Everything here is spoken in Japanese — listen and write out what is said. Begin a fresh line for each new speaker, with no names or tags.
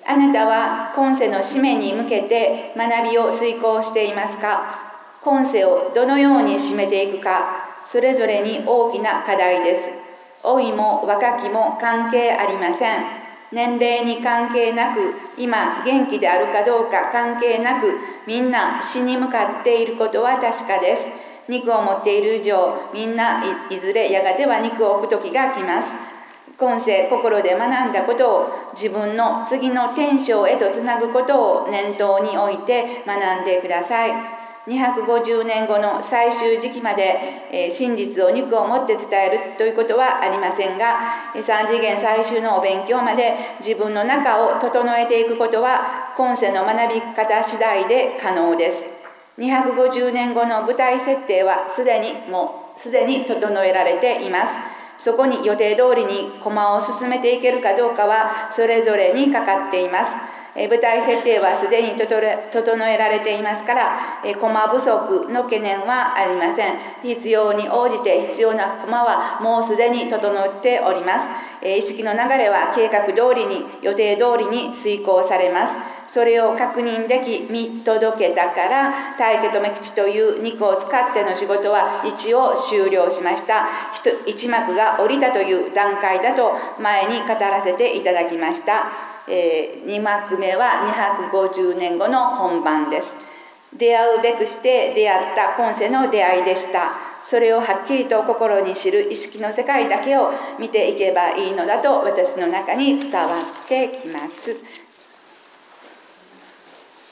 あなたは今世の使命に向けて学びを遂行していますか？今世をどのように締めていくか、それぞれに大きな課題です。老いも若きも関係ありません。年齢に関係なく、今元気であるかどうか関係なく、みんな死に向かっていることは確かです。肉を持っている以上、みんないずれやがては肉を置く時が来ます。今世心で学んだことを自分の次の天章へとつなぐことを念頭に置いて学んでください。250年後の最終時期まで、真実を肉をもって伝えるということはありませんが、3次元最終のお勉強まで自分の中を整えていくことは今世の学び方次第で可能です。250年後の舞台設定はすでに整えられています。そこに予定通りに駒を進めていけるかどうかはそれぞれにかかっています。舞台設定はすでに整えられていますから、駒不足の懸念はありません。必要に応じて必要な駒はもうすでに整っております。意識の流れは計画通りに予定通りに遂行されます。それを確認でき見届けたから大家留吉という肉を使っての仕事は一応終了しました。一幕が降りたという段階だと前に語らせていただきました。2幕目は250年後の本番です。出会うべくして出会った今世の出会いでした。それをはっきりと心に知る意識の世界だけを見ていけばいいのだと私の中に伝わってきます。